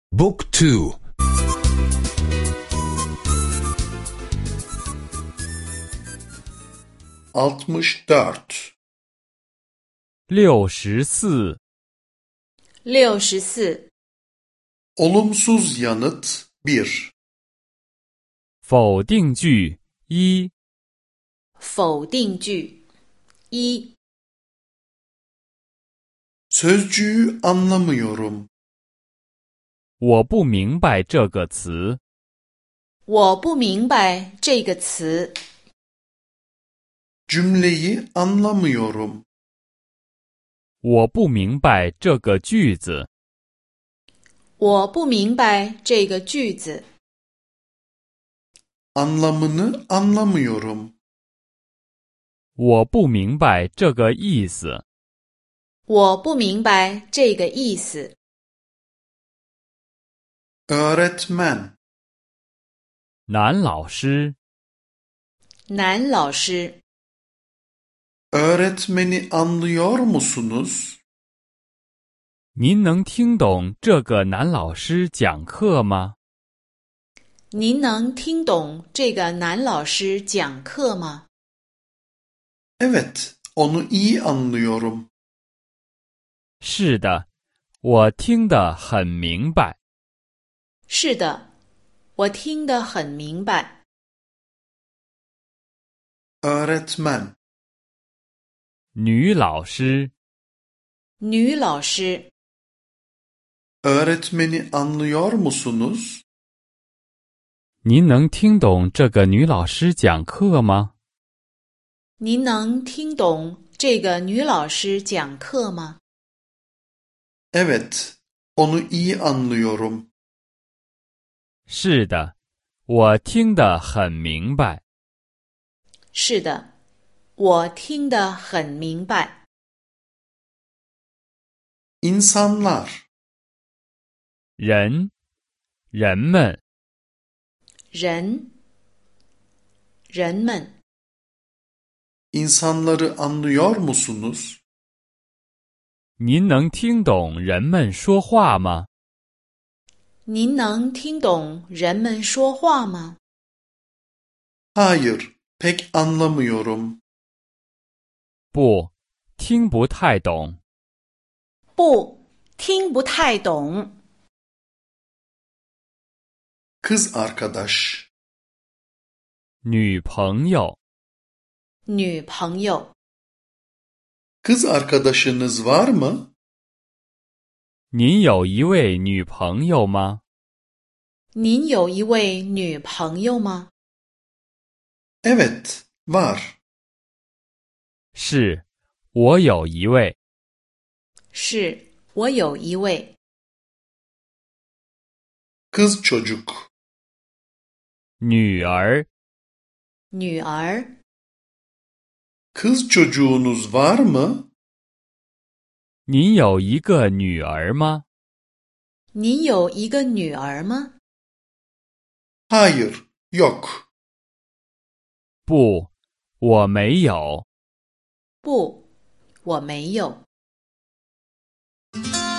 Book 2 64 64 64 Olumsuz yanıt 1 否定句1 否定句1 Sözcüğü anlamıyorum. 我不明白这个词。 我不明白这个词。 Cümleyi anlamıyorum. 我不明白这个句子。 我不明白这个句子。 Anlamını anlamıyorum. 我不明白这个意思。 我不明白这个意思。 Öğretmen 男老师。 男老师。 Öğretmeni anlıyor musunuz? 您能听懂这个男老师讲课吗？ 您能听懂这个男老师讲课吗？ Evet, onu iyi anlıyorum. 是的，我听得很明白。 是的，我听得很明白。 Öğretmen 女老师。 女老师。 Öğretmeni anlıyor musunuz? 您能听懂这个女老师讲课吗？ 您能听懂这个女老师讲课吗？ Evet, onu iyi anlıyorum. 是的，我听得很明白。 是的，我听得很明白。 İnsanlar 人，人们。 人，人们。 İnsanları anlıyor musunuz? 您能听懂人们说话吗？ 您能听懂人们说话吗？ Hayır, pek anlamıyorum. 不，听不太懂。 不，听不太懂。 Kız arkadaş 女朋友。 女朋友。 Kız arkadaşınız var mı? 您有一位女朋友吗？ 您有一位女朋友吗？ Evet, var. 是，我有一位。 是，我有一位。 Kız çocuk 女儿。 女儿。 Kız çocuğunuz var mı? 您有一个女儿吗？ 您有一个女儿吗？ Hayır, yok. 不，我没有。 不，我没有。